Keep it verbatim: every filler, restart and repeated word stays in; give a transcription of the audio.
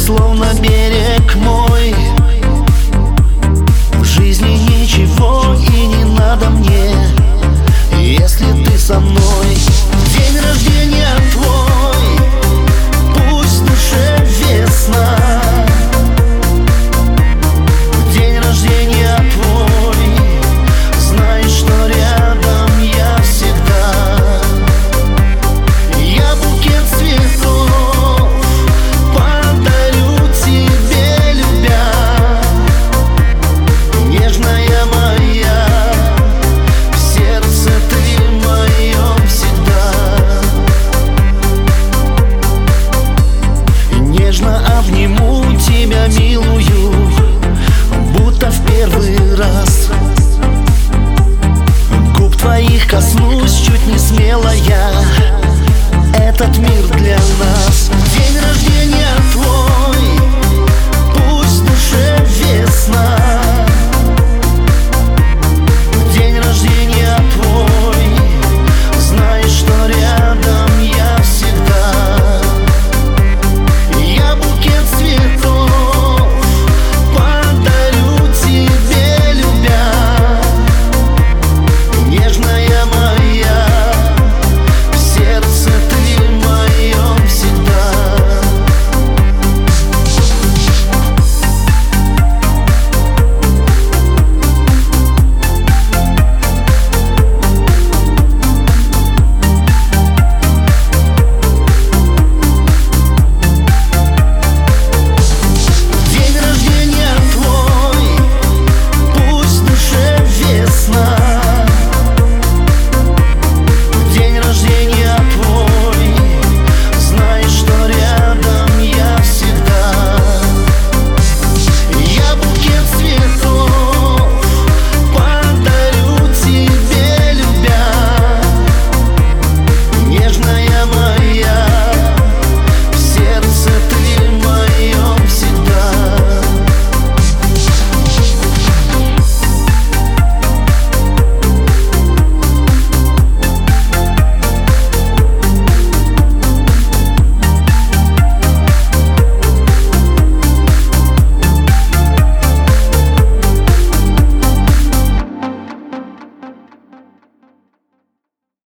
словно берег мой. В жизни ничего и не надо мне, если ты со мной. День рождения твой, пусть в душе весна. День рождения твой, знай, что рядом я всегда. Я букет цветов подарю тебе, любя. Нежная моя, в сердце ты моем всегда. Нежно обниму тебя, милую, будто в первый раз. Губ твоих коснусь чуть не смело я. Этот мир для нас. День рождения твой,